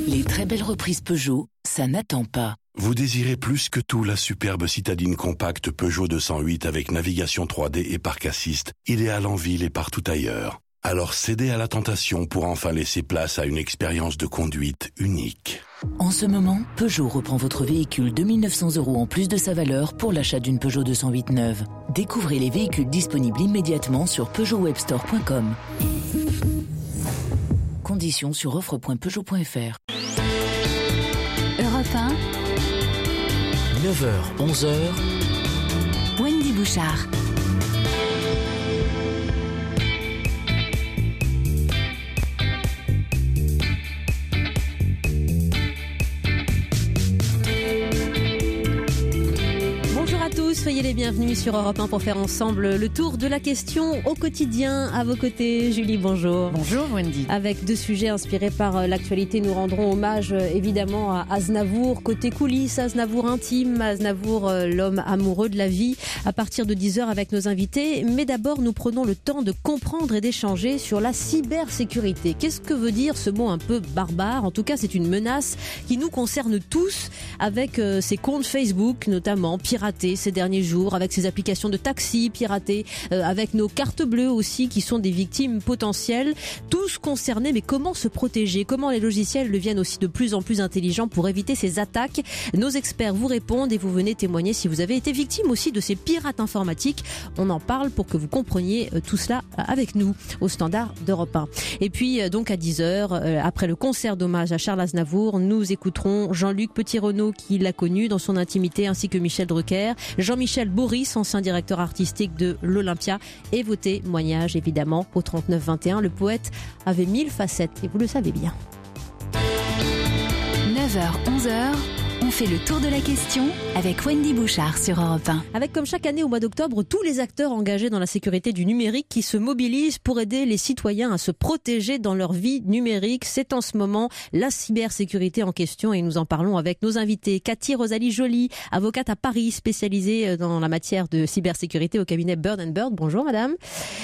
Les très belles reprises Peugeot, ça n'attend pas. Vous désirez plus que tout la superbe citadine compacte Peugeot 208 avec navigation 3D et parc assist, idéale en ville et partout ailleurs. Alors cédez à la tentation pour enfin laisser place à une expérience de conduite unique. En ce moment, Peugeot reprend votre véhicule 2 900 € en plus de sa valeur pour l'achat d'une Peugeot 208 neuve. Découvrez les véhicules disponibles immédiatement sur peugeotwebstore.com. Conditions sur offre.peugeot.fr. Europe 1, 9h, 11h, Wendy Bouchard. Soyez les bienvenus sur Europe 1 pour faire ensemble le tour de la question au quotidien. À vos côtés, Julie, bonjour. Bonjour Wendy. Avec 2 sujets inspirés par l'actualité, nous rendrons hommage évidemment à Aznavour. Côté coulisses, Aznavour intime, Aznavour l'homme amoureux de la vie, à partir de 10h avec nos invités. Mais d'abord, nous prenons le temps de comprendre et d'échanger sur la cybersécurité. Qu'est-ce que veut dire ce mot un peu barbare ? En tout cas, c'est une menace qui nous concerne tous, avec ces comptes Facebook notamment piratés ces derniers jours, avec ces applications de taxi piratées, avec nos cartes bleues aussi qui sont des victimes potentielles. Tous concernés, mais comment se protéger ? Comment les logiciels deviennent aussi de plus en plus intelligents pour éviter ces attaques ? Nos experts vous répondent et vous venez témoigner si vous avez été victime aussi de ces pirates informatiques. On en parle pour que vous compreniez tout cela avec nous au standard d'Europe 1. Et puis donc à 10h, après le concert d'hommage à Charles Aznavour, nous écouterons Jean-Luc Petit-Renaud qui l'a connu dans son intimité, ainsi que Michel Drucker, Jean-Michel Boris, ancien directeur artistique de l'Olympia, et vos témoignages évidemment au 39 21. Le poète avait 1000 facettes et vous le savez bien. 9h, 11h, on fait le tour de la question avec Wendy Bouchard sur Europe 1. Avec comme chaque année au mois d'octobre, tous les acteurs engagés dans la sécurité du numérique qui se mobilisent pour aider les citoyens à se protéger dans leur vie numérique. C'est en ce moment la cybersécurité en question et nous en parlons avec nos invités. Cathy Rosalie Joly, avocate à Paris, spécialisée dans la matière de cybersécurité au cabinet Bird & Bird. Bonjour madame.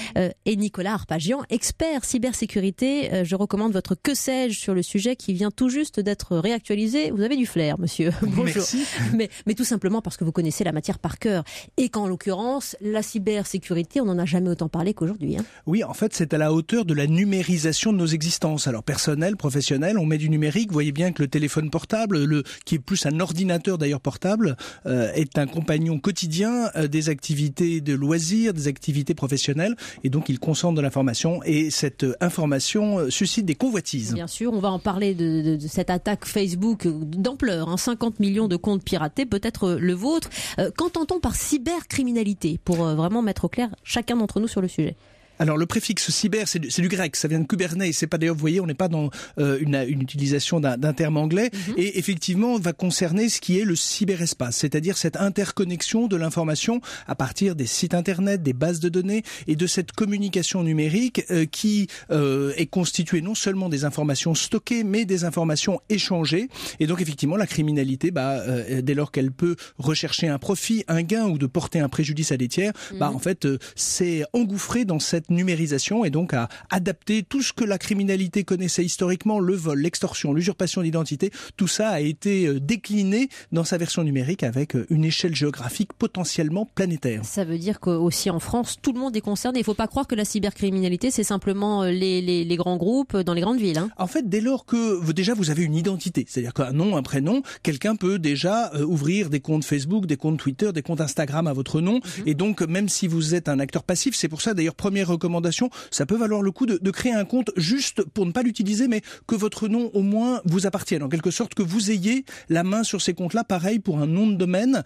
Et Nicolas Arpagian, expert cybersécurité. Je recommande votre Que sais-je sur le sujet qui vient tout juste d'être réactualisé. Vous avez du flair, monsieur. Bonjour. Merci. Mais tout simplement parce que vous connaissez la matière par cœur et qu'en l'occurrence, la cybersécurité, on n'en a jamais autant parlé qu'aujourd'hui. Oui, en fait, c'est à la hauteur de la numérisation de nos existences. Alors, personnel, professionnel, on met du numérique. Vous voyez bien que le téléphone portable, qui est plus un ordinateur d'ailleurs portable, est un compagnon quotidien des activités de loisirs, des activités professionnelles. Et donc, il concentre de l'information et cette information suscite des convoitises. Bien sûr, on va en parler de cette attaque Facebook d'ampleur, 50 millions de comptes piratés, peut-être le vôtre. Qu'entend-on par cybercriminalité, pour vraiment mettre au clair chacun d'entre nous sur le sujet ? Alors le préfixe cyber, c'est du grec, ça vient de Kubernetes. C'est pas d'ailleurs, vous voyez, on n'est pas dans une utilisation d'un terme anglais. Et effectivement, va concerner ce qui est le cyberespace, c'est-à-dire cette interconnexion de l'information à partir des sites internet, des bases de données et de cette communication numérique qui est constituée non seulement des informations stockées, mais des informations échangées. Et donc effectivement, la criminalité, dès lors qu'elle peut rechercher un profit, un gain ou de porter un préjudice à des tiers, en fait, c'est engouffré dans cette numérisation et donc à adapter tout ce que la criminalité connaissait historiquement, le vol, l'extorsion, l'usurpation d'identité, tout ça a été décliné dans sa version numérique avec une échelle géographique potentiellement planétaire. Ça veut dire qu'aussi en France, tout le monde est concerné. Il ne faut pas croire que la cybercriminalité, c'est simplement les grands groupes dans les grandes villes. En fait, dès lors que déjà vous avez une identité, c'est-à-dire qu'un nom, un prénom, quelqu'un peut déjà ouvrir des comptes Facebook, des comptes Twitter, des comptes Instagram à votre nom. Et donc, même si vous êtes un acteur passif, c'est pour ça d'ailleurs, première recommandation, ça peut valoir le coup de créer un compte juste pour ne pas l'utiliser, mais que votre nom au moins vous appartienne, en quelque sorte que vous ayez la main sur ces comptes-là. Pareil pour un nom de domaine,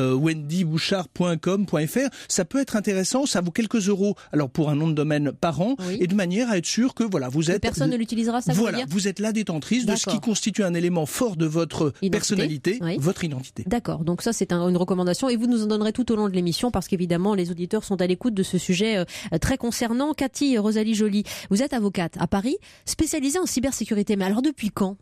wendybouchard.com.fr, ça peut être intéressant, ça vaut quelques euros. Alors pour un nom de domaine par an, et de manière à être sûr que voilà, vous êtes personne ne l'utilisera, ça voilà, vous êtes la détentrice de ce qui constitue un élément fort de votre personnalité, votre identité. D'accord, donc ça c'est une recommandation et vous nous en donnerez tout au long de l'émission parce qu'évidemment les auditeurs sont à l'écoute de ce sujet très concernant. Cathy Rosalie Joly, vous êtes avocate à Paris, spécialisée en cybersécurité. Mais alors depuis quand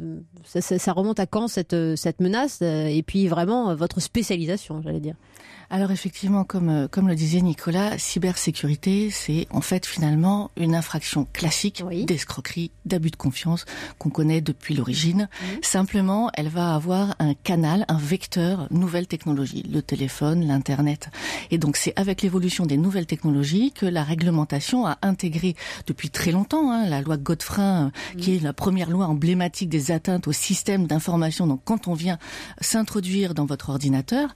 ça remonte à quand cette menace et puis vraiment votre spécialisation, j'allais dire? Alors effectivement, comme le disait Nicolas, cybersécurité, c'est en fait finalement une infraction classique d'escroquerie, d'abus de confiance qu'on connaît depuis l'origine. Simplement, elle va avoir un canal, un vecteur, nouvelle technologie, le téléphone, l'internet. Et donc c'est avec l'évolution des nouvelles technologies que la réglementation a intégré depuis très longtemps la loi Godefrein, qui est la première loi emblématique des atteintes au système d'information. Donc quand on vient s'introduire dans votre ordinateur,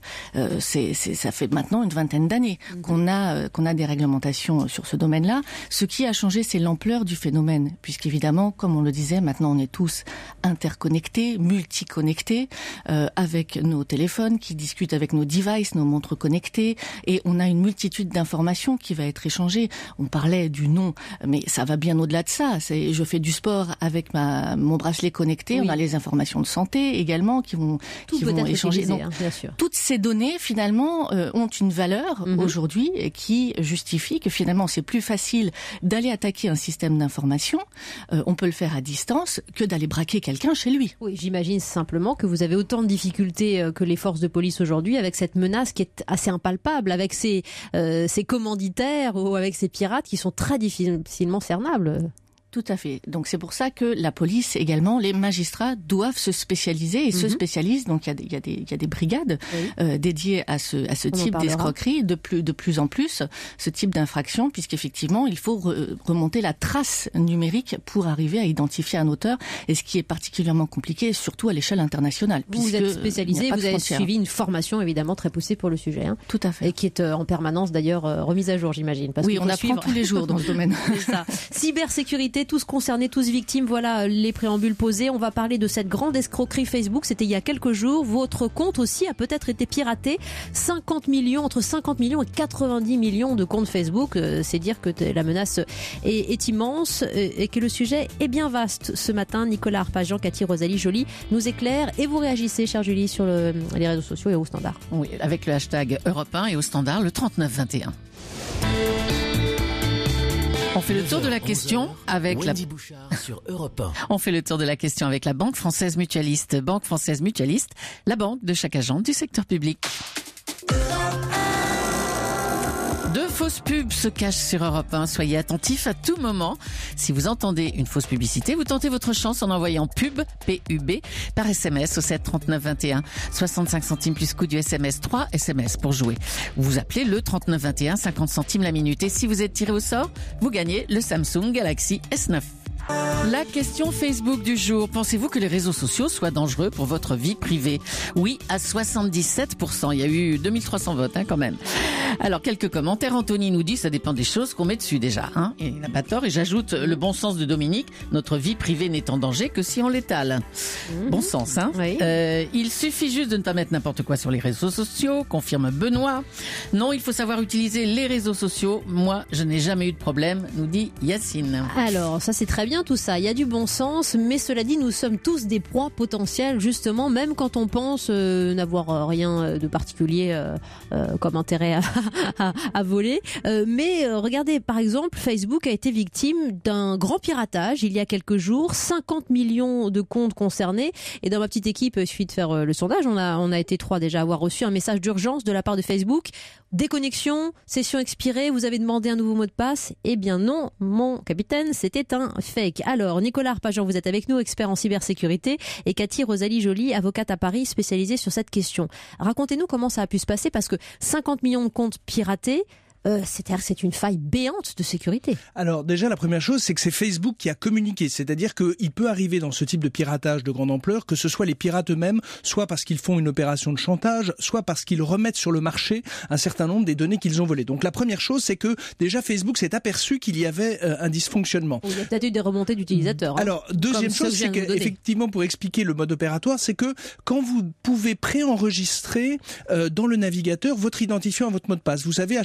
ça fait maintenant une vingtaine d'années qu'on a des réglementations sur ce domaine-là. Ce qui a changé, c'est l'ampleur du phénomène, puisqu'évidemment, comme on le disait, maintenant on est tous interconnectés, multiconnectés, avec nos téléphones qui discutent avec nos devices, nos montres connectées, et on a une multitude d'informations qui va être échangée. On parlait du nom, mais ça va bien au-delà de ça. Je fais du sport avec mon bracelet connecté, on a les informations de santé également qui vont échanger. Donc, bien sûr. Toutes ces données, finalement, ont une valeur aujourd'hui qui justifie que finalement c'est plus facile d'aller attaquer un système d'information, on peut le faire à distance, que d'aller braquer quelqu'un chez lui. Oui, j'imagine simplement que vous avez autant de difficultés que les forces de police aujourd'hui avec cette menace qui est assez impalpable, avec ces commanditaires ou avec ces pirates qui sont très difficilement cernables. Tout à fait. Donc c'est pour ça que la police également, les magistrats doivent se spécialiser et se spécialisent. Donc il y a des brigades dédiées à ce type d'escroquerie de plus en plus, ce type d'infraction, puisqu'effectivement il faut remonter la trace numérique pour arriver à identifier un auteur, et ce qui est particulièrement compliqué, surtout à l'échelle internationale. Vous êtes spécialisé, vous avez suivi une formation évidemment très poussée pour le sujet. Tout à fait. Et qui est en permanence d'ailleurs remise à jour, j'imagine. Oui, on apprend tous les jours dans ce domaine. C'est ça. Cybersécurité, tous concernés, tous victimes, voilà les préambules posés. On va parler de cette grande escroquerie Facebook, c'était il y a quelques jours. Votre compte aussi a peut-être été piraté. Entre 50 millions et 90 millions de comptes Facebook. C'est dire que la menace est immense et que le sujet est bien vaste. Ce matin, Nicolas Arpajon, Cathy Rosalie Joly nous éclairent et vous réagissez, chère Julie, sur les réseaux sociaux et au Standard. Oui, avec le hashtag Europe 1 et au Standard, le 3921. On fait le tour de la question avec Wendy Bouchard sur Europe 1. On fait le tour de la question avec la Banque Française Mutualiste. Banque Française Mutualiste, la banque de chaque agent du secteur public. De fausses pubs se cachent sur Europe 1. Soyez attentifs à tout moment. Si vous entendez une fausse publicité, vous tentez votre chance en envoyant pub, P-U-B, par SMS au 7 39 21. 65 centimes plus coût du SMS. 3 SMS pour jouer. Vous appelez le 39 21, 50 centimes la minute. Et si vous êtes tiré au sort, vous gagnez le Samsung Galaxy S9. La question Facebook du jour. Pensez-vous que les réseaux sociaux soient dangereux pour votre vie privée? Oui, à 77%. Il y a eu 2300 votes quand même. Alors, quelques commentaires. Anthony nous dit, ça dépend des choses qu'on met dessus déjà. Et il n'a pas tort. Et j'ajoute le bon sens de Dominique. Notre vie privée n'est en danger que si on l'étale. Bon sens, Oui. Il suffit juste de ne pas mettre n'importe quoi sur les réseaux sociaux, confirme Benoît. Non, il faut savoir utiliser les réseaux sociaux. Moi, je n'ai jamais eu de problème, nous dit Yacine. Alors, ça c'est très bien tout ça. Il y a du bon sens, mais cela dit, nous sommes tous des proies potentielles, justement, même quand on pense n'avoir rien de particulier comme intérêt à voler. Mais regardez, par exemple, Facebook a été victime d'un grand piratage il y a quelques jours, 50 millions de comptes concernés. Et dans ma petite équipe, il suffit de faire le sondage. On a été 3 déjà à avoir reçu un message d'urgence de la part de Facebook. Déconnexion, session expirée, vous avez demandé un nouveau mot de passe? Eh bien non, mon capitaine, c'était un fake. Alors, Nicolas Arpajon, vous êtes avec nous, expert en cybersécurité, et Cathy Rosalie Joly, avocate à Paris, spécialisée sur cette question. Racontez-nous comment ça a pu se passer, parce que 50 millions de comptes piratés, c'est-à-dire que c'est une faille béante de sécurité. Alors déjà, la première chose, c'est que c'est Facebook qui a communiqué. C'est-à-dire qu'il peut arriver dans ce type de piratage de grande ampleur que ce soit les pirates eux-mêmes, soit parce qu'ils font une opération de chantage, soit parce qu'ils remettent sur le marché un certain nombre des données qu'ils ont volées. Donc la première chose, c'est que déjà Facebook s'est aperçu qu'il y avait un dysfonctionnement. Il y a peut-être eu des remontées d'utilisateurs. Alors, deuxième chose, c'est qu'effectivement, pour expliquer le mode opératoire, c'est que quand vous pouvez préenregistrer dans le navigateur votre identifiant à votre mot de passe, vous savez, à chaque fois que vous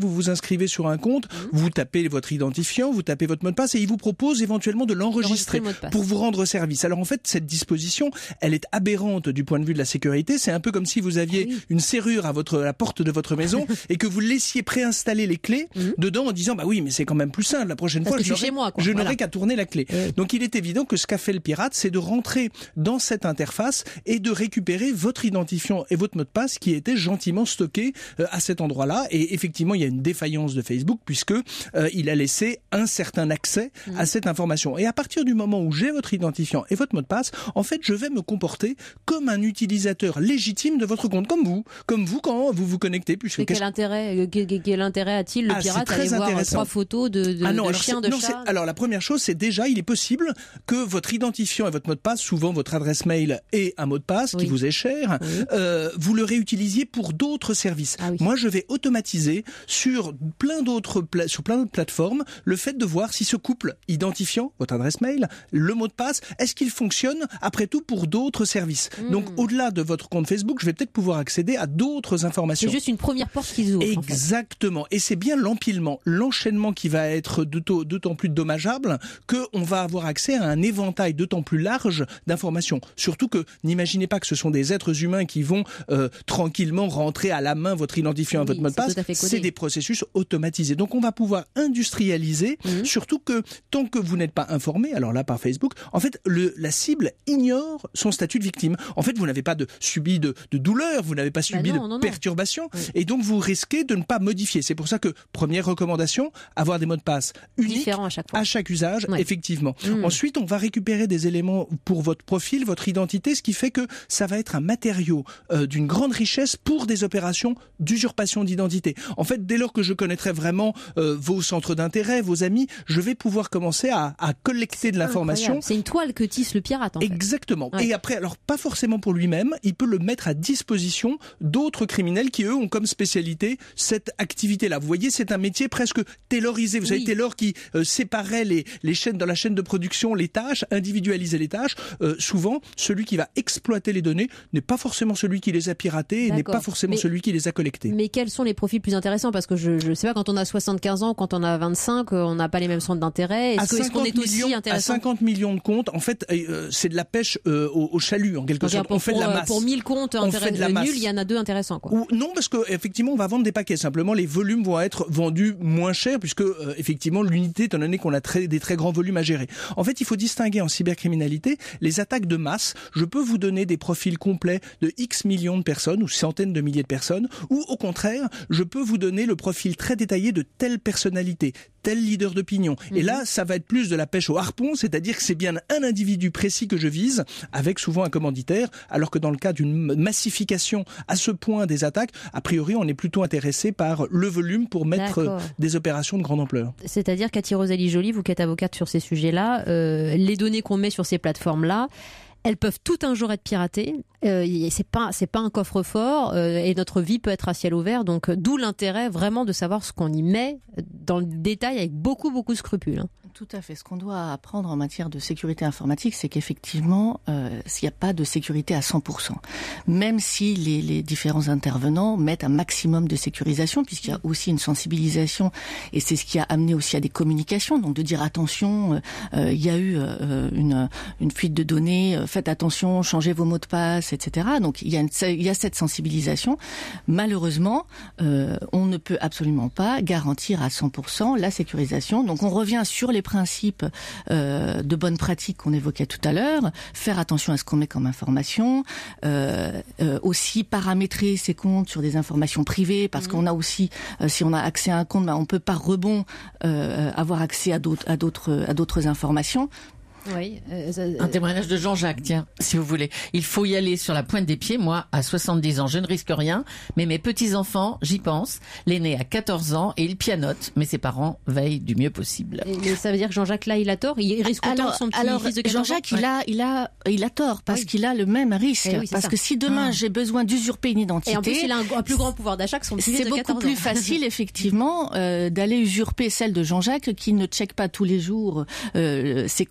vous vous inscrivez sur un compte, vous tapez votre identifiant, vous tapez votre mot de passe et il vous propose éventuellement de l'enregistrer pour vous rendre service. Alors en fait, cette disposition, elle est aberrante du point de vue de la sécurité. C'est un peu comme si vous aviez une serrure à la porte de votre maison et que vous laissiez préinstaller les clés dedans en disant bah oui, mais c'est quand même plus simple. La prochaine fois, je n'aurai qu'à tourner la clé. Donc il est évident que ce qu'a fait le pirate, c'est de rentrer dans cette interface et de récupérer votre identifiant et votre mot de passe qui étaient gentiment stockés à cet endroit-là. Et effectivement, il y a une défaillance de Facebook puisque il a laissé un certain accès à cette information. Et à partir du moment où j'ai votre identifiant et votre mot de passe, en fait, je vais me comporter comme un utilisateur légitime de votre compte, comme vous quand vous vous connectez. Puisque quel intérêt a-t-il le pirate à aller voir 3 photos de chiens, de chats? Alors la première chose, c'est déjà, il est possible que votre identifiant et votre mot de passe, souvent votre adresse mail et un mot de passe qui vous est cher, vous le réutilisiez pour d'autres services. Moi, je vais automatiser sur plein d'autres plateformes le fait de voir si ce couple identifiant, votre adresse mail, le mot de passe, est-ce qu'il fonctionne après tout pour d'autres services. Donc au-delà de votre compte Facebook, je vais peut-être pouvoir accéder à d'autres informations. C'est juste une première porte qui s'ouvre. Exactement. Et c'est bien l'empilement, l'enchaînement qui va être d'autant plus dommageable qu'on va avoir accès à un éventail d'autant plus large d'informations. Surtout que n'imaginez pas que ce sont des êtres humains qui vont tranquillement rentrer à la main votre identifiant et votre mot de passe. C'est des processus automatisés. Donc on va pouvoir industrialiser, surtout que tant que vous n'êtes pas informé, alors là par Facebook, en fait la cible ignore son statut de victime. En fait, vous n'avez pas subi de douleur, vous n'avez pas subi de perturbation, et donc vous risquez de ne pas modifier. C'est pour ça que, première recommandation, avoir des mots de passe uniques à chaque usage, effectivement. Ensuite, on va récupérer des éléments pour votre profil, votre identité, ce qui fait que ça va être un matériau d'une grande richesse pour des opérations d'usurpation d'identité. En fait, dès lors que je connaîtrai vraiment vos centres d'intérêt, vos amis, je vais pouvoir commencer à collecter de l'information. C'est une toile que tisse le pirate, en fait. Exactement. Et après, alors pas forcément pour lui-même, il peut le mettre à disposition d'autres criminels qui, eux, ont comme spécialité cette activité-là. Vous voyez, c'est un métier presque taylorisé. Vous savez, Taylor qui séparait les chaînes dans la chaîne de production, les tâches, individualisait les tâches. Souvent, celui qui va exploiter les données n'est pas forcément celui qui les a piratées et n'est pas forcément celui qui les a collectées. Mais quels sont les profils plus intéressants? Parce que je sais pas, quand on a 75 ans, quand on a 25, on n'a pas les mêmes centres d'intérêt. Est-ce qu'on est aussi intéressant? À 50 millions de comptes, en fait, c'est de la pêche au chalut, en quelque sorte. On fait de la masse. Pour 1000 comptes nuls, il y en a 2 intéressants, quoi. Non, parce que effectivement, on va vendre des paquets. Simplement, les volumes vont être vendus moins cher, puisque effectivement, l'unité, étant donné qu'on a des très grands volumes à gérer. En fait, il faut distinguer en cybercriminalité les attaques de masse. Je peux vous donner des profils complets de X millions de personnes ou centaines de milliers de personnes, ou au contraire, je peux vous donner le profil très détaillé de telle personnalité, tel leader d'opinion. Et là, ça va être plus de la pêche au harpon, c'est-à-dire que c'est bien un individu précis que je vise, avec souvent un commanditaire, alors que dans le cas d'une massification à ce point des attaques, a priori, on est plutôt intéressé par le volume pour mettre des opérations de grande ampleur. C'est-à-dire, Cathy Rosalie Joly, vous qui êtes avocate sur ces sujets-là, les données qu'on met sur ces plateformes-là, elles peuvent tout un jour être piratées. C'est pas un coffre-fort et notre vie peut être à ciel ouvert. Donc, d'où l'intérêt vraiment de savoir ce qu'on y met dans le détail avec beaucoup de scrupules. Tout à fait. Ce qu'on doit apprendre en matière de sécurité informatique, c'est qu'effectivement, s'il n'y a pas de sécurité à 100%, même si les différents intervenants mettent un maximum de sécurisation, puisqu'il y a aussi une sensibilisation, et c'est ce qui a amené aussi à des communications, donc de dire attention, il y a eu une fuite de données, faites attention, changez vos mots de passe, etc. Donc il y a cette sensibilisation. Malheureusement, on ne peut absolument pas garantir à 100% la sécurisation. Donc on revient sur les principes de bonnes pratiques qu'on évoquait tout à l'heure, faire attention à ce qu'on met comme information, aussi paramétrer ses comptes sur des informations privées, parce qu'on a aussi, si on a accès à un compte, on peut par rebond avoir accès à d'autres informations. Oui, un témoignage de Jean-Jacques, tiens, si vous voulez. Il faut y aller sur la pointe des pieds. Moi, à 70 ans, je ne risque rien, mais mes petits-enfants, j'y pense. L'aîné a 14 ans et il pianote, mais ses parents veillent du mieux possible. Et ça veut dire que Jean-Jacques, là, il a tort? Il risque autant que son petit-fils de 14 ans? Jean-Jacques, il a tort, parce qu'il a le même risque. Parce que si demain, j'ai besoin d'usurper une identité... Et en plus, il a un plus grand pouvoir d'achat que son petit-fils de 14 ans. C'est beaucoup plus facile, effectivement, d'aller usurper celle de Jean-Jacques, qui ne check pas tous les jours ses comptes,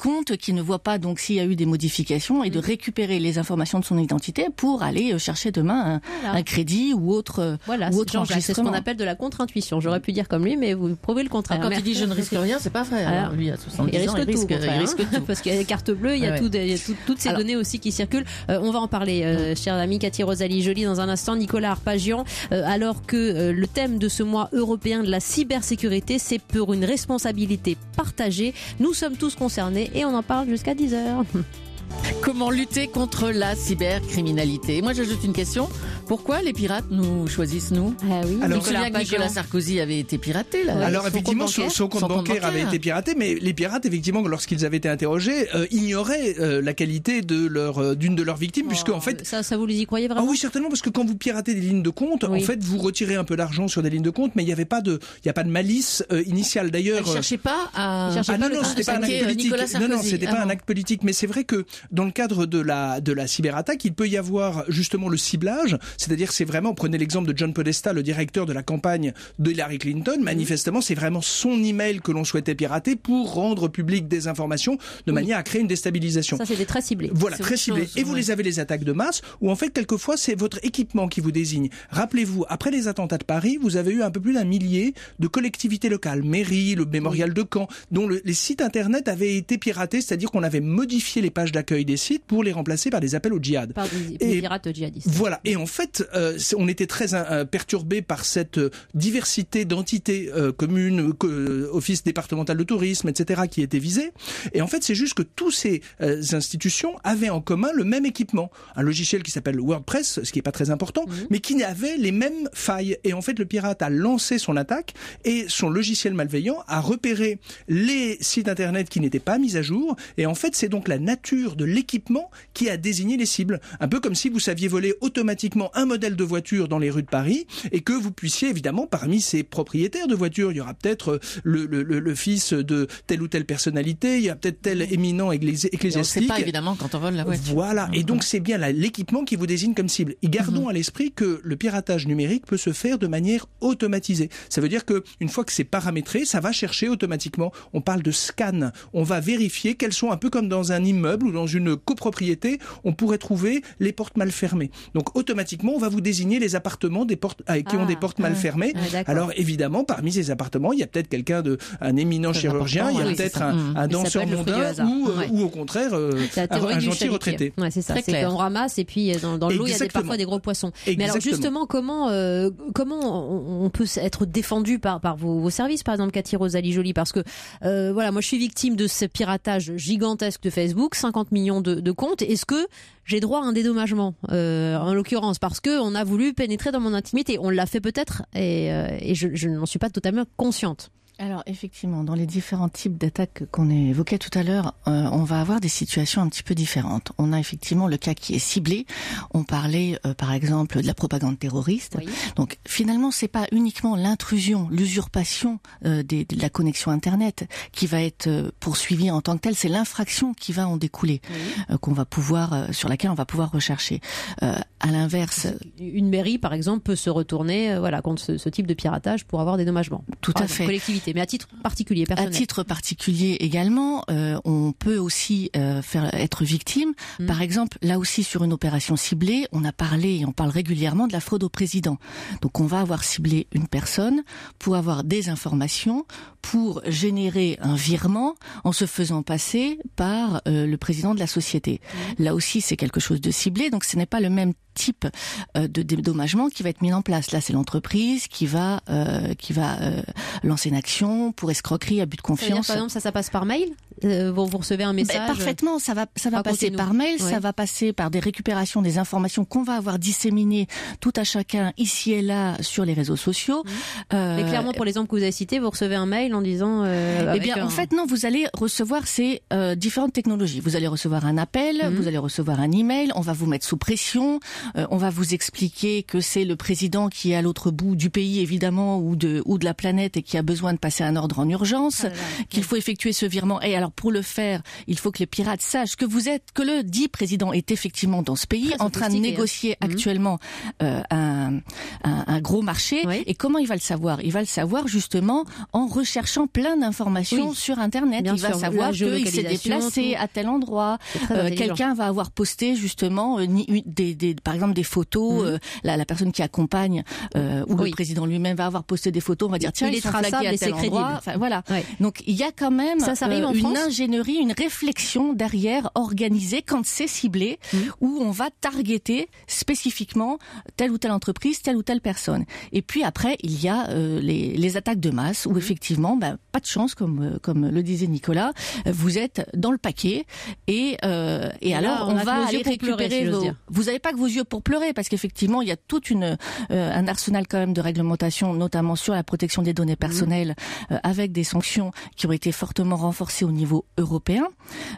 qui ne voit pas donc s'il y a eu des modifications et de récupérer les informations de son identité pour aller chercher demain un crédit ou autre enregistrement. C'est ce qu'on appelle de la contre-intuition. J'aurais pu dire comme lui, mais vous prouvez le contraire. Quand il dit je ne risque rien, c'est pas vrai. Alors, lui, à 70 ans, il risque tout. Parce qu'il y a des cartes bleues, il y a toutes ces données aussi qui circulent. On va en parler, chère amie Cathy Rosalie Joly, dans un instant. Nicolas Arpagian, alors que le thème de ce mois européen de la cybersécurité, c'est pour une responsabilité partagée. Nous sommes tous concernés et on en parle jusqu'à 10h. Comment lutter contre la cybercriminalité? Moi, j'ajoute une question. Pourquoi les pirates nous choisissent, nous? Alors, Nicolas Sarkozy avait été piraté, là. Alors, effectivement, son compte bancaire avait été piraté, mais les pirates, effectivement, lorsqu'ils avaient été interrogés, ignoraient la qualité d'une de leurs victimes, puisque, en fait... Ça, vous les y croyez vraiment? Ah oui, certainement, parce que quand vous piratez des lignes de compte, en fait, vous retirez un peu d'argent sur des lignes de compte, mais il n'y a pas de malice initiale. D'ailleurs... Ne cherchez pas à... non, c'était pas un acte politique. Non, c'était pas un acte politique, mais c'est vrai que dans le cadre de la cyberattaque, il peut y avoir justement le ciblage, c'est-à-dire c'est vraiment, prenez l'exemple de John Podesta, le directeur de la campagne de Hillary Clinton, manifestement c'est vraiment son email que l'on souhaitait pirater pour rendre public des informations de manière à créer une déstabilisation. Ça, c'est très ciblé. Voilà, très ciblé. Et vous les avez les attaques de masse, où en fait quelquefois c'est votre équipement qui vous désigne. Rappelez-vous, après les attentats de Paris, vous avez eu un peu plus d'1 millier de collectivités locales, mairie, le mémorial de Caen, dont les sites internet avaient été piratés, c'est-à-dire qu'on avait modifié les pages d'accueil des sites pour les remplacer par des appels au djihad. Par des pirates djihadistes. Voilà. Et en fait, on était très perturbé par cette diversité d'entités communes, office départemental de tourisme, etc., qui étaient visés. Et en fait, c'est juste que toutes ces institutions avaient en commun le même équipement. Un logiciel qui s'appelle WordPress, ce qui n'est pas très important, mais qui avait les mêmes failles. Et en fait, le pirate a lancé son attaque et son logiciel malveillant a repéré les sites internet qui n'étaient pas mis à jour. Et en fait, c'est donc la nature de l'équipement qui a désigné les cibles. Un peu comme si vous saviez voler automatiquement un modèle de voiture dans les rues de Paris et que vous puissiez évidemment, parmi ces propriétaires de voitures, il y aura peut-être le fils de telle ou telle personnalité, il y a peut-être tel éminent ecclésiastique. On ne sait pas évidemment quand on vole la voiture. Voilà. Et donc c'est bien l'équipement qui vous désigne comme cible. Et gardons à l'esprit que le piratage numérique peut se faire de manière automatisée. Ça veut dire que une fois que c'est paramétré, ça va chercher automatiquement. On parle de scan. On va vérifier quelles sont, un peu comme dans un immeuble ou dans une copropriété, on pourrait trouver les portes mal fermées. Donc automatiquement, on va vous désigner les appartements qui ont des portes mal fermées. Alors évidemment, parmi ces appartements, il y a peut-être un éminent chirurgien, il y a peut-être un danseur mondain ou au contraire un gentil retraité. Ouais, c'est ça. C'est qu'on ramasse et puis dans l'eau, il y a parfois des gros poissons. Mais alors justement, comment on peut être défendu par vos services, par exemple Cathy Rosalie Joly, parce que moi je suis victime de ce piratage gigantesque de Facebook, 50 millions de comptes. Est-ce que j'ai droit à un dédommagement, en l'occurrence, parce que on a voulu pénétrer dans mon intimité. On l'a fait peut-être, et je n'en suis pas totalement consciente. Alors effectivement, dans les différents types d'attaques qu'on évoquait tout à l'heure, on va avoir des situations un petit peu différentes. On a effectivement le cas qui est ciblé. On parlait par exemple de la propagande terroriste. Oui. Donc finalement, c'est pas uniquement l'intrusion, l'usurpation de la connexion Internet qui va être poursuivie en tant que telle. C'est l'infraction qui va en découler, sur laquelle on va pouvoir rechercher. À l'inverse, une mairie par exemple peut se retourner contre ce type de piratage pour avoir des dédommagements. Tout à fait. Collectivité. Mais à titre particulier, personnel. À titre particulier également, on peut aussi être victime. Par exemple, là aussi sur une opération ciblée, on parle régulièrement de la fraude au président. Donc on va avoir ciblé une personne pour avoir des informations, pour générer un virement en se faisant passer par le président de la société. Là aussi, c'est quelque chose de ciblé, donc ce n'est pas le même type de dédommagement qui va être mis en place. Là, c'est l'entreprise qui va lancer une action pour escroquerie, abus de confiance. Par exemple, ça passe par mail. Vous recevez un message. Parfaitement, ça va passer par mail, ça va passer par des récupérations des informations qu'on va avoir disséminées tout à chacun ici et là sur les réseaux sociaux. Mais clairement, pour l'exemple que vous avez cité, vous recevez un mail en disant. En fait, non, vous allez recevoir ces différentes technologies. Vous allez recevoir un appel, vous allez recevoir un email, on va vous mettre sous pression. On va vous expliquer que c'est le président qui est à l'autre bout du pays, évidemment, ou de la planète et qui a besoin de passer un ordre en urgence, qu'il faut effectuer ce virement. Et alors, pour le faire, il faut que les pirates sachent que le dit président est effectivement dans ce pays, en train de négocier actuellement un un gros marché. Oui. Et comment il va le savoir ? Il va le savoir justement en recherchant plein d'informations sur Internet. Il va savoir qu'il s'est déplacé à tel endroit. Quelqu'un va avoir posté justement par exemple des photos. La personne qui accompagne ou le président lui-même va avoir posté des photos. On va dire tiens, ils sont flagués à tel endroit. Enfin, voilà. Ouais. Donc il y a quand même une ingénierie, une réflexion derrière organisée quand c'est ciblé, où on va targeter spécifiquement telle ou telle entreprise, telle ou telle personne. Et puis après, il y a les attaques de masse où effectivement, pas de chance, comme le disait Nicolas, vous êtes dans le paquet et alors on va aller récupérer vous n'avez pas que vos yeux pour pleurer, parce qu'effectivement, il y a tout un arsenal quand même de réglementation, notamment sur la protection des données personnelles, avec des sanctions qui ont été fortement renforcées au niveau européen,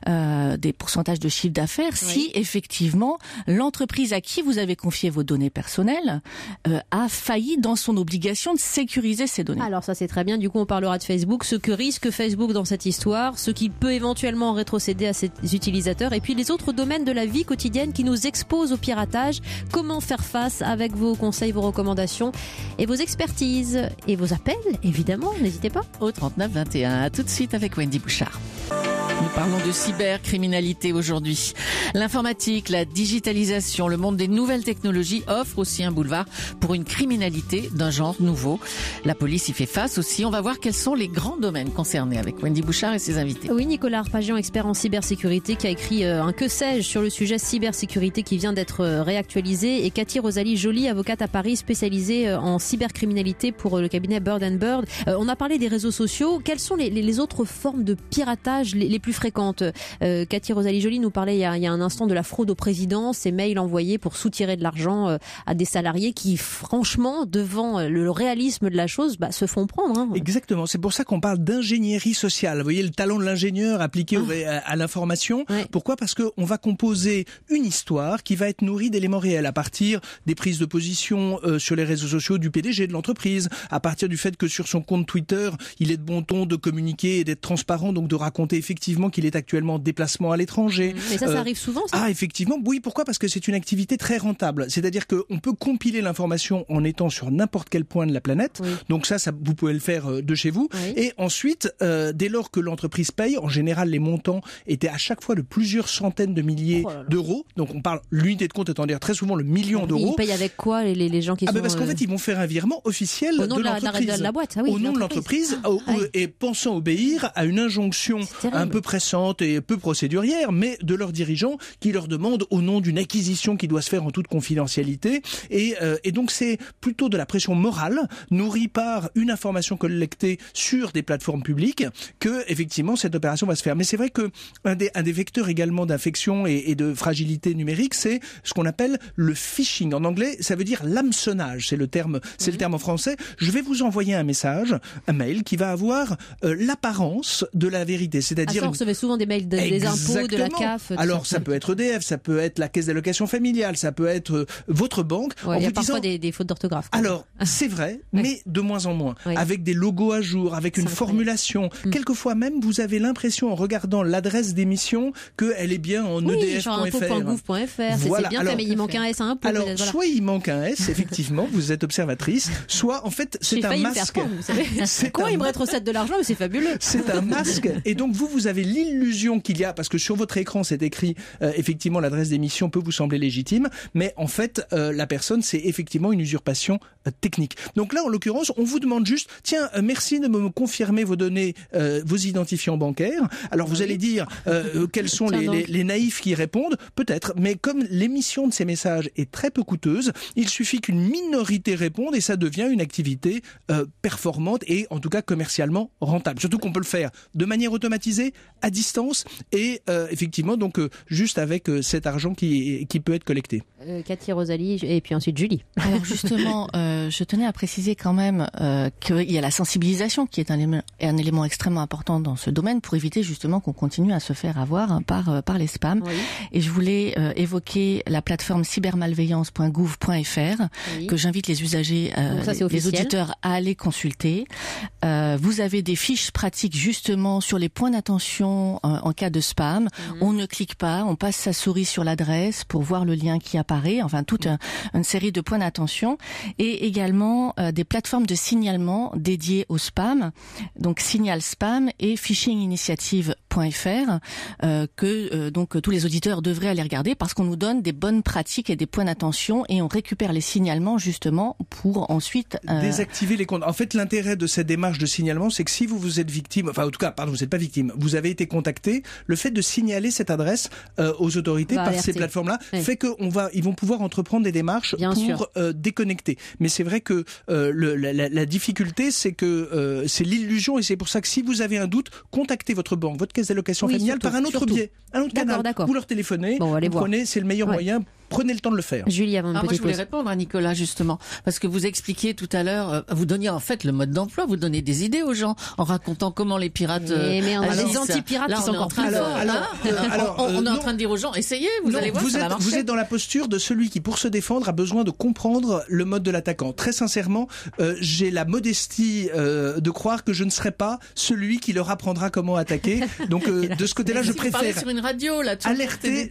des pourcentages de chiffre d'affaires, si effectivement l'entreprise à qui vous avez confié vos données personnelles a failli dans son obligation de sécuriser ces données. Alors ça c'est très bien, du coup on parlera de Facebook, ce que risque Facebook dans cette histoire, ce qui peut éventuellement rétrocéder à ses utilisateurs, et puis les autres domaines de la vie quotidienne qui nous exposent au piratage. Comment faire face avec vos conseils, vos recommandations et vos expertises et vos appels, évidemment, n'hésitez pas. Au 39 21, à tout de suite avec Wendy Bouchard. Nous parlons de cybercriminalité aujourd'hui. L'informatique, la digitalisation, le monde des nouvelles technologies offre aussi un boulevard pour une criminalité d'un genre nouveau. La police y fait face aussi. On va voir quels sont les grands domaines concernés avec Wendy Bouchard et ses invités. Oui, Nicolas Arpagian, expert en cybersécurité, qui a écrit un que sais-je sur le sujet cybersécurité qui vient d'être réactualisé, et Cathy Rosalie Joly, avocate à Paris spécialisée en cybercriminalité pour le cabinet Bird & Bird. On a parlé des réseaux sociaux. Quelles sont les autres formes de piratage les plus fréquentes? Cathy Rosalie Joly nous parlait il y a un instant de la fraude au président, ces mails envoyés pour soutirer de l'argent à des salariés qui, franchement, devant le réalisme de la chose, se font prendre. Exactement, c'est pour ça qu'on parle d'ingénierie sociale. Vous voyez le talent de l'ingénieur appliqué à l'information. Ouais. Pourquoi ? Parce qu'on va composer une histoire qui va être nourrie d'éléments réels à partir des prises de position sur les réseaux sociaux du PDG de l'entreprise, à partir du fait que sur son compte Twitter, il est de bon ton de communiquer et d'être transparent, donc de raconter effectivement qu'il est actuellement en déplacement à l'étranger. Mais ça arrive souvent, ça ? Ah, effectivement. Oui, pourquoi ? Parce que c'est une activité très rentable. C'est-à-dire qu'on peut compiler l'information en étant sur n'importe quel point de la planète. Oui. Donc ça, vous pouvez le faire de chez vous. Oui. Et ensuite, dès lors que l'entreprise paye, en général, les montants étaient à chaque fois de plusieurs centaines de milliers d'euros. Donc on parle, l'unité de compte étant dire très souvent le million d'euros. Ils payent avec quoi les gens qui sont... Parce qu'en fait, ils vont faire un virement officiel au nom de l'entreprise. De la boîte. Au nom de l'entreprise, et pensant obéir à une injonction un peu pressante et peu procédurière, mais de leurs dirigeants qui leur demandent au nom d'une acquisition qui doit se faire en toute confidentialité. Et donc c'est plutôt de la pression morale nourrie par une information collectée sur des plateformes publiques que effectivement cette opération va se faire. Mais c'est vrai que un des vecteurs également d'infection et de fragilité numérique, c'est ce qu'on appelle le phishing. En anglais, ça veut dire l'hameçonnage. C'est le terme en français. Je vais vous envoyer un message, un mail qui va avoir l'apparence de la vérité. C'est-à-dire on recevait souvent des mails des impôts, de la CAF. Alors ça peut être EDF, ça peut être la caisse d'allocation familiale, ça peut être votre banque. Il y a parfois des fautes d'orthographe. Alors c'est vrai, mais de moins en moins. Avec des logos à jour, avec une formulation. Quelquefois même, vous avez l'impression en regardant l'adresse d'émission qu'elle est bien en edf.fr. Genre impôts.gouv.fr. Voilà. C'est bien fait, mais il manque un S à impôt. Alors soit il manque un S, effectivement, vous êtes observatrice, soit en fait c'est un masque. Comment il me rétrocède de l'argent, mais c'est fabuleux. C'est un masque, et donc vous avez l'illusion qu'il y a, parce que sur votre écran c'est écrit effectivement l'adresse d'émission peut vous sembler légitime, mais en fait la personne c'est effectivement une usurpation technique. Donc là en l'occurrence on vous demande juste merci de me confirmer vos données, vos identifiants bancaires. Alors vous allez dire quels sont les naïfs qui répondent, peut-être, mais comme l'émission de ces messages est très peu coûteuse, il suffit qu'une minorité réponde et ça devient une activité performante et en tout cas commercialement rentable. Surtout qu'on peut le faire de manière automatisée, à distance et effectivement donc juste avec cet argent qui peut être collecté. Cathy Rosalie et puis ensuite Julie. Alors justement, je tenais à préciser quand même qu'il y a la sensibilisation qui est un élément extrêmement important dans ce domaine pour éviter justement qu'on continue à se faire avoir par les spams. Oui. Et je voulais évoquer la plateforme cybermalveillance.gouv.fr que j'invite les usagers, les auditeurs à aller consulter. Vous avez des fiches pratiques justement sur les points d'attention en cas de spam. On ne clique pas, on passe sa souris sur l'adresse pour voir le lien qui apparaît. apparaît, enfin toute une série de points d'attention, et également des plateformes de signalement dédiées au spam, donc Signal Spam et phishinginitiative.fr, donc tous les auditeurs devraient aller regarder parce qu'on nous donne des bonnes pratiques et des points d'attention et on récupère les signalements justement pour ensuite désactiver les comptes. En fait, l'intérêt de cette démarche de signalement, c'est que si vous êtes victime, enfin en tout cas, pardon, vous n'êtes pas victime, vous avez été contacté, le fait de signaler cette adresse aux autorités par ces plateformes-là fait qu'ils vont pouvoir entreprendre des démarches pour déconnecter. Mais c'est vrai que la difficulté, c'est que c'est l'illusion et c'est pour ça que si vous avez un doute, contactez votre banque, votre caisse d'allocation familiale par un autre biais, un autre canal. Vous leur téléphonez, vous prenez, c'est le meilleur moyen. Prenez le temps de le faire. Julie, avant moi, je voulais répondre à Nicolas, justement. Parce que vous expliquiez tout à l'heure, vous donniez en fait le mode d'emploi, vous donnez des idées aux gens en racontant comment les pirates mais on a les anti-pirates qui sont encore plus forts. On est en train de dire aux gens, essayez, vous allez voir, ça va marcher. Vous êtes dans la posture de celui qui, pour se défendre, a besoin de comprendre le mode de l'attaquant. Très sincèrement, j'ai la modestie de croire que je ne serai pas celui qui leur apprendra comment attaquer. Donc, de ce côté-là, je préfère sur une radio, là, alerter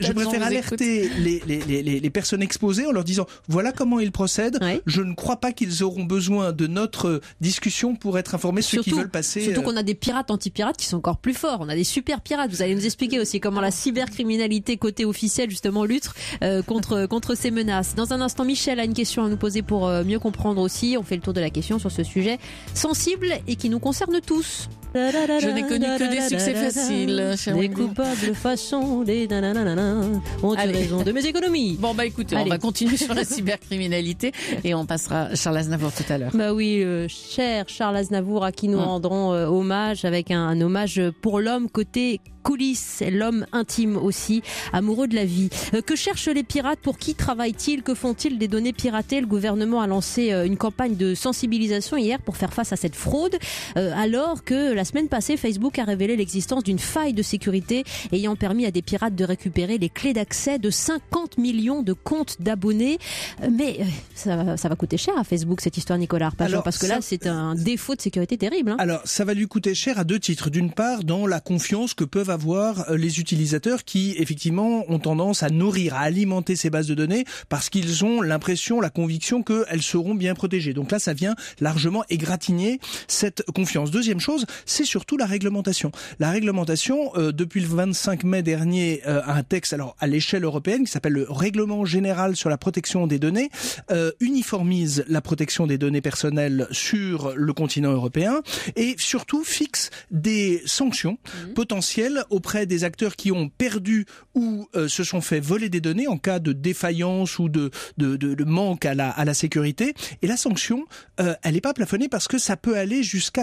les personnes exposées en leur disant voilà comment ils procèdent. Je ne crois pas qu'ils auront besoin de notre discussion pour être informés, ceux qui veulent passer. Surtout qu'on a des pirates anti-pirates qui sont encore plus forts. On a des super pirates. Vous allez nous expliquer aussi comment la cybercriminalité côté officiel justement lutte contre ces menaces. Dans un instant, Michel a une question à nous poser pour mieux comprendre aussi. On fait le tour de la question sur ce sujet sensible et qui nous concerne tous. Je n'ai connu que des succès faciles, cher Des coupables façon des nananana ont eu raison de mes économies. Bon bah écoutez, on va continuer sur la cybercriminalité et on passera à Charles Aznavour tout à l'heure. Bah oui, cher Charles Aznavour à qui nous rendrons hommage avec un hommage pour l'homme côté coulisses, l'homme intime aussi, amoureux de la vie. Que cherchent les pirates? Pour qui travaillent-ils? Que font-ils des données piratées? Le gouvernement a lancé une campagne de sensibilisation hier pour faire face à cette fraude, alors que la semaine passée, Facebook a révélé l'existence d'une faille de sécurité ayant permis à des pirates de récupérer les clés d'accès de 50 millions de comptes d'abonnés. Mais ça va coûter cher à Facebook cette histoire, Nicolas Arpajon, parce que là, c'est un défaut de sécurité terrible. Alors, ça va lui coûter cher à deux titres. D'une part, dans la confiance que peuvent avoir les utilisateurs qui, effectivement, ont tendance à nourrir, à alimenter ces bases de données parce qu'ils ont l'impression, la conviction qu'elles seront bien protégées. Donc là, ça vient largement égratigner cette confiance. Deuxième chose, c'est surtout la réglementation. La réglementation, depuis le 25 mai dernier, un texte alors à l'échelle européenne qui s'appelle le Règlement général sur la protection des données, uniformise la protection des données personnelles sur le continent européen et surtout fixe des sanctions potentielles auprès des acteurs qui ont perdu ou se sont fait voler des données en cas de défaillance ou de manque à la sécurité. Et la sanction, elle n'est pas plafonnée parce que ça peut aller jusqu'à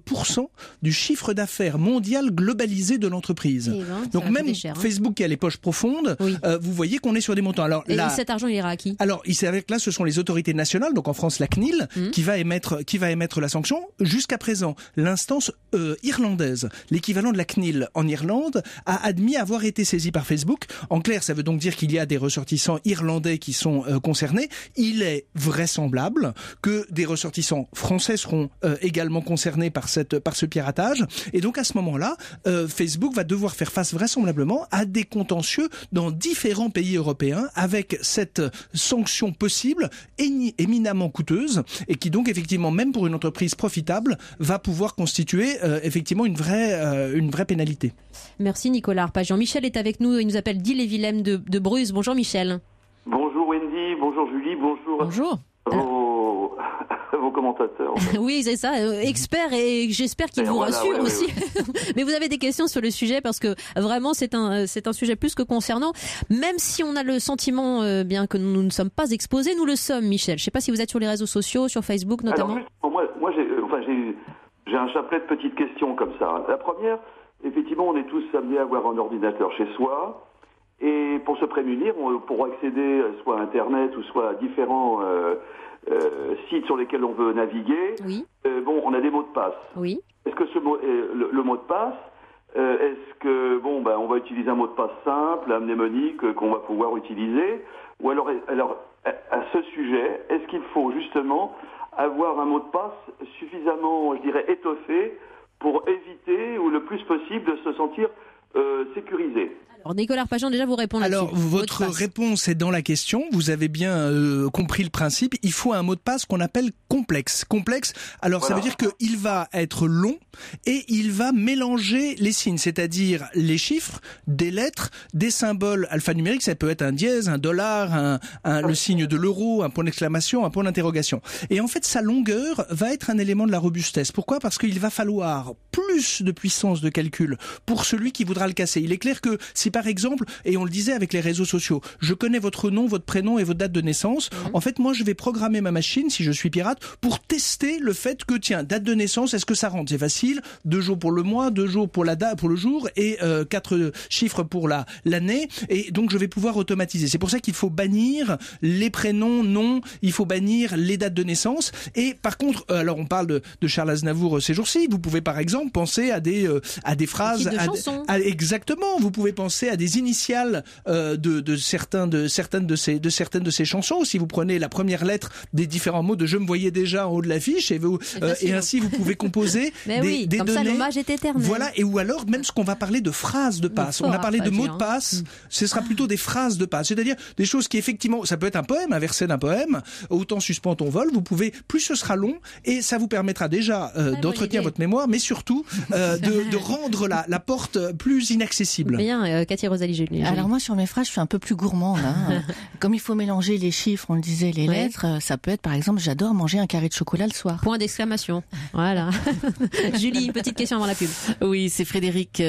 4% du chiffre d'affaires mondial globalisé de l'entreprise. Donc même Facebook qui a les poches profondes, vous voyez qu'on est sur des montants. Alors, et cet argent, il ira à qui? Alors, il s'avère que là, ce sont les autorités nationales, donc en France, la CNIL, qui va émettre la sanction. Jusqu'à présent, l'instance irlandaise, l'équivalent de la CNIL en Irlande, a admis avoir été saisi par Facebook. En clair, ça veut donc dire qu'il y a des ressortissants irlandais qui sont concernés. Il est vraisemblable que des ressortissants français seront également concernés par ce piratage. Et donc à ce moment-là, Facebook va devoir faire face vraisemblablement à des contentieux dans différents pays européens avec cette sanction possible éminemment coûteuse et qui donc effectivement, même pour une entreprise profitable, va pouvoir constituer effectivement une vraie pénalité. Merci Nicolas Arpajon. Michel est avec nous, il nous appelle d'Ille-et-Vilaine de Bruges. Bonjour Michel. Bonjour Wendy, bonjour Julie, bonjour. Vos commentateurs. Oui, c'est ça, expert, et j'espère qu'il vous rassure aussi. Mais vous avez des questions sur le sujet parce que vraiment c'est un sujet plus que concernant. Même si on a le sentiment bien que nous ne sommes pas exposés, nous le sommes, Michel. Je ne sais pas si vous êtes sur les réseaux sociaux, sur Facebook notamment. Alors, moi j'ai un chapelet de petites questions comme ça. La première, effectivement, on est tous amenés à avoir un ordinateur chez soi. Et pour se prémunir, pour accéder soit à Internet ou soit à différents sites sur lesquels on veut naviguer, on a des mots de passe. Oui. Est-ce que le mot de passe, on va utiliser un mot de passe simple, mnémonique, qu'on va pouvoir utiliser, ou alors à ce sujet, est-ce qu'il faut justement avoir un mot de passe suffisamment, je dirais, étoffé pour éviter ou le plus possible de se sentir sécurisé? Alors Nicolas Arpajon, déjà vous répondez là-dessus. Alors votre réponse est dans la question, vous avez bien compris le principe, il faut un mot de passe qu'on appelle complexe. Complexe, alors ça veut dire qu'il va être long et il va mélanger les signes, c'est-à-dire les chiffres, des lettres, des symboles alphanumériques, ça peut être un dièse, un dollar, le signe de l'euro, un point d'exclamation, un point d'interrogation. Et en fait sa longueur va être un élément de la robustesse. Pourquoi ? Parce qu'il va falloir plus de puissance de calcul pour celui qui voudra le casser. Il est clair que si par exemple, et on le disait avec les réseaux sociaux, je connais votre nom, votre prénom et votre date de naissance, en fait moi je vais programmer ma machine, si je suis pirate, pour tester le fait que tiens, date de naissance, est-ce que ça rentre ? C'est facile, 2 jours pour le mois, 2 jours pour la date, pour le jour et 4 chiffres pour l'année, et donc je vais pouvoir automatiser. C'est pour ça qu'il faut bannir les prénoms, noms, il faut bannir les dates de naissance. Et par contre, alors on parle de Charles Aznavour ces jours-ci, vous pouvez par exemple penser à des phrases, exactement, vous pouvez penser à des initiales de certaines de ces chansons. Si vous prenez la première lettre des différents mots de Je me voyais déjà en haut de l'affiche et ainsi vous pouvez composer des comme données. Ça, l'hommage est éternel. Voilà, et ou alors même ce qu'on va parler de phrases de passe. On a parlé de mots de passe, ce sera plutôt des phrases de passe, c'est-à-dire des choses qui effectivement, ça peut être un poème, un verset d'un poème, autant suspend ton vol, vous pouvez, plus ce sera long et ça vous permettra déjà d'entretenir votre mémoire, mais surtout de rendre la porte plus inaccessible. Bien, Cathy Rosalie Joly. Alors moi sur mes phrases je suis un peu plus gourmande. Comme il faut mélanger les chiffres, on le disait, les lettres, ça peut être par exemple j'adore manger un carré de chocolat le soir. Point d'exclamation. Voilà. Julie, une petite question avant la pub. Oui, c'est Frédéric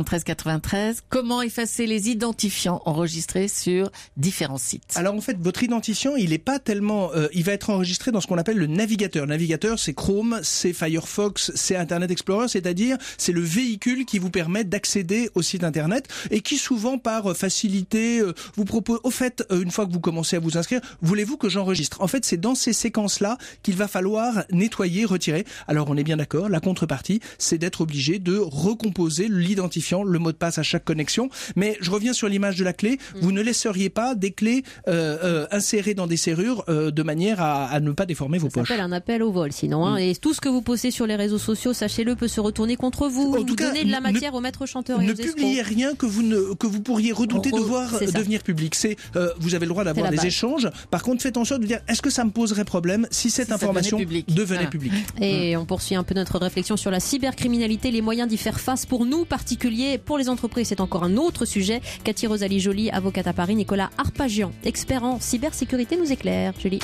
7393. Comment effacer les identifiants enregistrés sur différents sites ? Alors en fait, votre identifiant, il est pas tellement, il va être enregistré dans ce qu'on appelle le navigateur. Navigateur, c'est Chrome, c'est Firefox, c'est Internet Explorer, c'est-à-dire c'est le véhicule qui vous permet d'accéder au site internet et qui souvent par facilité vous propose. Au fait, une fois que vous commencez à vous inscrire, voulez-vous que j'enregistre ? En fait, c'est dans ces séquences-là qu'il va falloir nettoyer, retirer. Alors on est bien d'accord, la contrepartie, c'est d'être obligé de recomposer l'identifiant, le mot de passe à chaque connexion. Mais je reviens sur l'image de la clé. Vous ne laisseriez pas des clés insérées dans des serrures de manière à ne pas déformer vos poches. Ça s'appelle un appel au vol, sinon. Et tout ce que vous postez sur les réseaux sociaux, sachez-le, peut se retourner contre vous. En tout cas, donnez de la matière aux maîtres chanteurs et aux escrocs. Ne publiez rien que vous pourriez redouter de voir devenir public. Vous avez le droit d'avoir des échanges. Par contre, faites en sorte de dire est-ce que ça me poserait problème si cette information devenait publique. Et on poursuit un peu notre réflexion sur la cybercriminalité, les moyens d'y faire face pour nous particuliers, pour les entreprises, c'est encore un autre sujet. Cathy Rosalie Joly, avocate à Paris, Nicolas Arpajon, expert en cybersécurité, nous éclaire. Julie.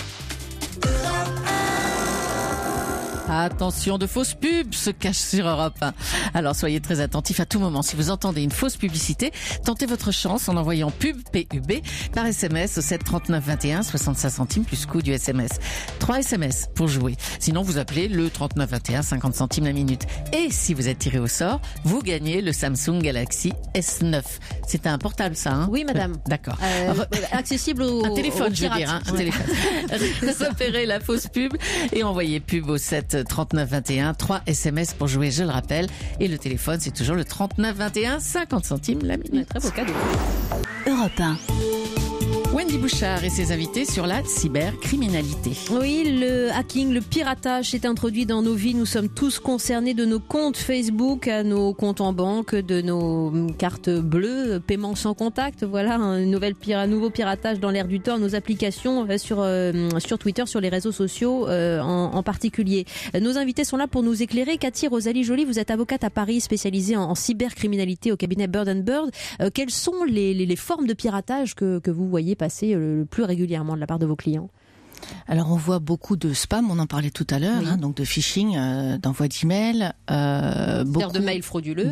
Attention, de fausses pubs se cachent sur Europe 1. Alors soyez très attentifs à tout moment. Si vous entendez une fausse publicité, tentez votre chance en envoyant pub, PUB, par SMS au 7 39 21, 65 centimes plus coût du SMS. 3 SMS pour jouer. Sinon, vous appelez le 39 21, 50 centimes la minute. Et si vous êtes tiré au sort, vous gagnez le Samsung Galaxy S9. C'est un portable, ça, hein ? Oui, madame. D'accord. Accessible au téléphone, je veux dire, un téléphone. Repérez la fausse pub et envoyez pub au 7 39 21, 3 SMS pour jouer, je le rappelle. Et le téléphone, c'est toujours le 39 21, 50 centimes la minute. Très beau cadeau. Europe 1. Wendy Bouchard et ses invités sur la cybercriminalité. Oui, le hacking, le piratage s'est introduit dans nos vies. Nous sommes tous concernés, de nos comptes Facebook à nos comptes en banque, de nos cartes bleues, paiement sans contact. Voilà, un nouveau piratage dans l'ère du temps, nos applications sur Twitter, sur les réseaux sociaux en particulier. Nos invités sont là pour nous éclairer. Cathy Rosalie Joly, vous êtes avocate à Paris, spécialisée en cybercriminalité au cabinet Bird & Bird. Quelles sont les formes de piratage que vous voyez passer le plus régulièrement de la part de vos clients ? Alors on voit beaucoup de spam, on en parlait tout à l'heure, donc de phishing, d'envoi d'emails, beaucoup de mails frauduleux,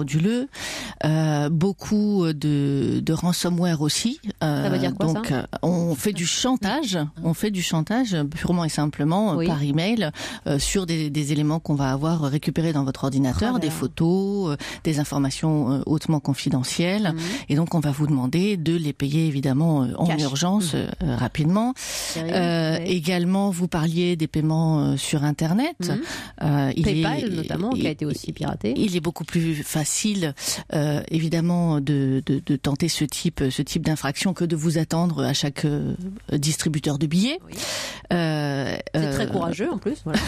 beaucoup de ransomware aussi. Ça veut dire quoi, donc ça ? on fait du chantage, purement et simplement par email sur des éléments qu'on va avoir récupérés dans votre ordinateur, des photos, des informations hautement confidentielles, et donc on va vous demander de les payer évidemment en urgence rapidement. Également, vous parliez des paiements sur Internet. PayPal notamment, qui a été aussi piraté. Il est beaucoup plus facile, évidemment, de tenter ce type d'infraction que de vous attendre à chaque distributeur de billets. Oui. C'est très courageux en plus. Voilà.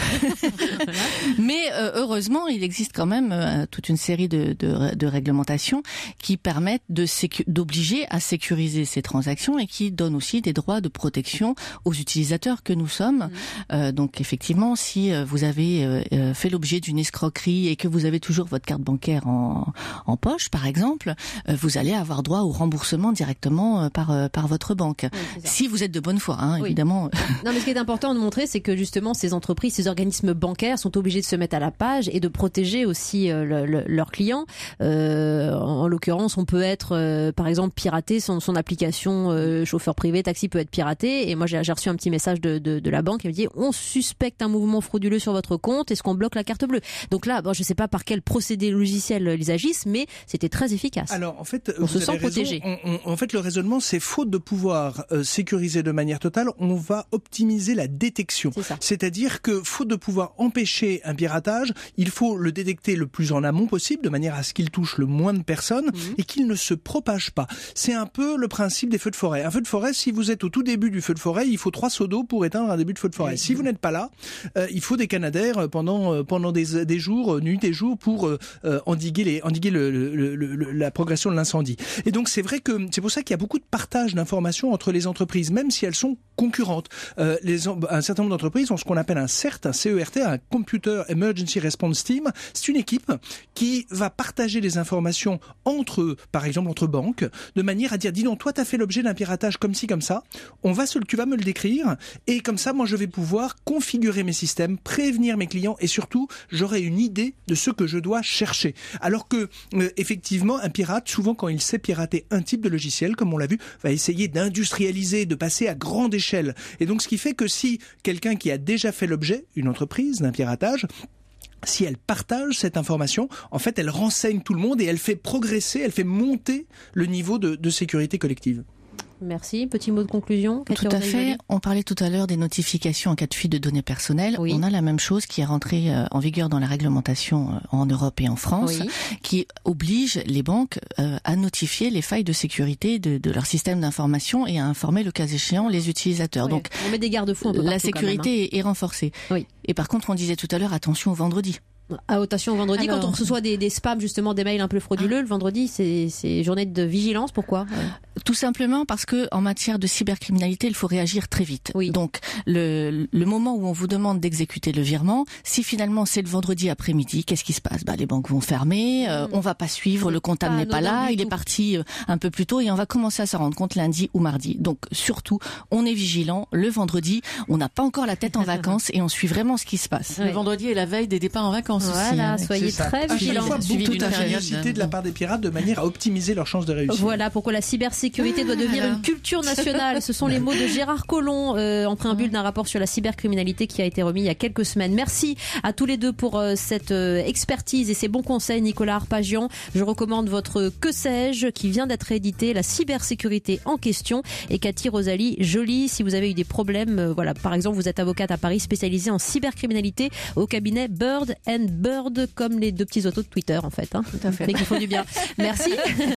Mais heureusement, il existe quand même toute une série de réglementations qui permettent d'obliger à sécuriser ces transactions et qui donnent aussi des droits de protection aux utilisateurs que nous sommes. Donc effectivement, si vous avez fait l'objet d'une escroquerie et que vous avez toujours votre carte bancaire en poche, par exemple, vous allez avoir droit au remboursement directement par votre banque. Oui, si vous êtes de bonne foi, hein, évidemment. Non, mais ce qui est important de montrer, c'est que justement ces entreprises, ces organismes bancaires sont obligés de se mettre à la page et de protéger aussi leurs clients. En l'occurrence, on peut être, par exemple, piraté, son application chauffeur privé, taxi peut être piraté. Et moi, j'ai reçu un petit message de la banque qui me dit on suspecte un mouvement frauduleux sur votre compte, est-ce qu'on bloque la carte bleue? Donc là, je ne sais pas par quel procédé logiciel ils agissent, mais c'était très efficace. Alors en fait, on se sent protégé. En fait, le raisonnement, c'est faute de pouvoir sécuriser de manière totale, on va optimiser la détection. C'est-à-dire que faute de pouvoir empêcher un piratage, il faut le détecter le plus en amont possible, de manière à ce qu'il touche le moins de personnes et qu'il ne se propage pas. C'est un peu le principe des feux de forêt. Un feu de forêt, si vous êtes au tout début du feu de forêt, il faut 3 seaux d'eau pour éteindre un début de feu de forêt. Si vous n'êtes pas là, il faut des canadaires pendant des jours, nuit et jour, pour endiguer la progression de l'incendie. Et donc c'est vrai que c'est pour ça qu'il y a beaucoup de partage d'informations entre les entreprises, même si elles sont concurrentes. Un certain nombre d'entreprises ont ce qu'on appelle un CERT, un Computer Emergency Response Team. C'est une équipe qui va partager les informations par exemple entre banques, de manière à dire dis donc, toi t'as fait l'objet d'un piratage comme ci comme ça, tu vas me le décrire et comme ça moi je vais pouvoir configurer mes systèmes, prévenir mes clients et surtout j'aurai une idée de ce que je dois chercher. Alors que effectivement un pirate, souvent quand il sait pirater un type de logiciel, comme on l'a vu, va essayer d'industrialiser, de passer à grande échelle. Et donc ce qui fait que si quelqu'un qui a déjà fait l'objet, une entreprise, d'un piratage, si elle partage cette information, en fait, elle renseigne tout le monde et elle fait progresser, elle fait monter le niveau de sécurité collective. Merci. Petit mot de conclusion. Tout à fait. On parlait tout à l'heure des notifications en cas de fuite de données personnelles. Oui. On a la même chose qui est rentrée en vigueur dans la réglementation en Europe et en France, qui oblige les banques à notifier les failles de sécurité de leur système d'information et à informer le cas échéant les utilisateurs. Oui. Donc, on met des garde-fous un peu partout. La sécurité est renforcée. Oui. Et par contre, on disait tout à l'heure, attention au vendredi. Attention au vendredi. Alors, quand on reçoit des spams, justement, des mails un peu frauduleux, le vendredi, c'est journée de vigilance. Pourquoi? Tout simplement parce que en matière de cybercriminalité, il faut réagir très vite. Oui. Donc, le moment où on vous demande d'exécuter le virement, si finalement c'est le vendredi après-midi, qu'est-ce qui se passe? Les banques vont fermer, on va pas suivre, le comptable n'est pas là, il est parti un peu plus tôt et on va commencer à s'en rendre compte lundi ou mardi. Donc, surtout, on est vigilant. Le vendredi, on n'a pas encore la tête en vacances et on suit vraiment ce qui se passe. Le vendredi est la veille des départs en vacances. Voilà, aussi, soyez très vigilants. Beaucoup d'ingéniosité de la part des pirates de manière à optimiser leurs chances de réussite. Voilà pourquoi la cybersécurité doit devenir une culture nationale. Ce sont les mots de Gérard Collomb en préambule d'un rapport sur la cybercriminalité qui a été remis il y a quelques semaines. Merci à tous les deux pour cette expertise et ces bons conseils, Nicolas Arpagian. Je recommande votre Que sais-je qui vient d'être édité, la cybersécurité en question, et Cathy Rosalie Joly. Si vous avez eu des problèmes, par exemple, vous êtes avocate à Paris spécialisée en cybercriminalité au cabinet Bird & Bird, comme les deux petits autos de Twitter en fait. Tout à fait. Mais qui font du bien. Merci.